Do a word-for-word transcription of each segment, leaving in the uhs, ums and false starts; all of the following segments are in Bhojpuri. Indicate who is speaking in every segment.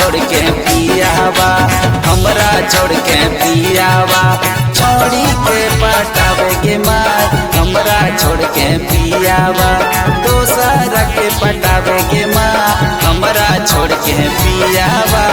Speaker 1: छोड़ के पियावा, हमरा छोड़ के पियावा, छोड़ी के पटावे के मार, हमरा छोड़ के पियावा, दोसर के पटावे के मार, हमरा छोड़ के पियावा।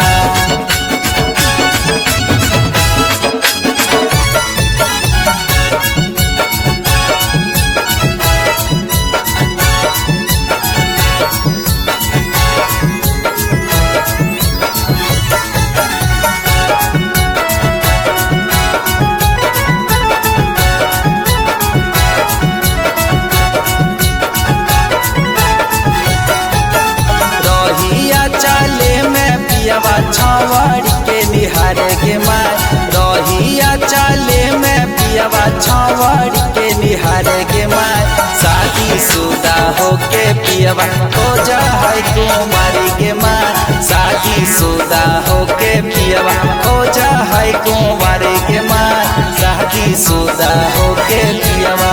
Speaker 1: पियावा छावड़ी के निहारे के मार, रहिया चाले में पियावा छावड़ी के निहारे के मार, शादी शुदा होके पियावा खोजा है कुमारी के मार, शादी शुदा होके पियावा खोजा है कुमारी के मार, शादी शुदा होके पियावा।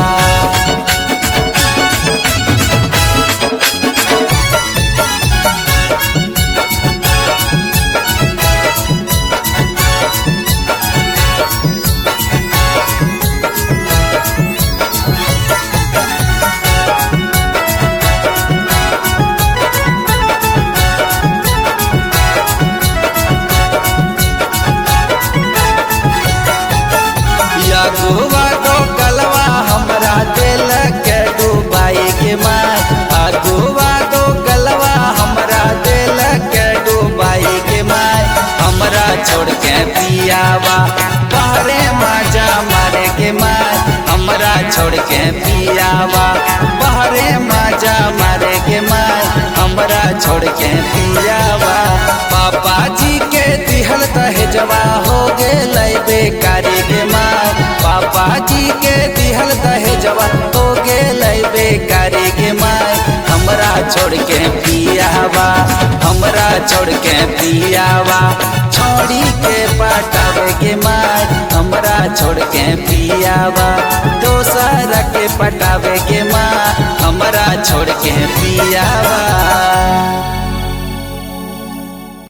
Speaker 1: अगुआ दो गलवा हमरा दिल के डुबाई के मार, अगुआ दो गलवा हमरा दिल के डुबाई के मार, हमरा छोड़ के पियावा बाहरे मजा मारे के मार, हमरा छोड़ के पियावा बाहरे मजा मारे के मार, हमरा छोड़ के पियावा। पापा जी के दिहल दहेजवा हो गेलै बेकारी के मार, पापा जी के दिहल दहेजवा हो गेलै बेकारी के मार, हमरा छोड़ के पियावा, हमरा छोड़ के पियावा, छोड़ी के पटावे के मार, हमरा छोड़ के पियावा, दोसर के पटावे के मार, हमरा छोड़ के पियावा।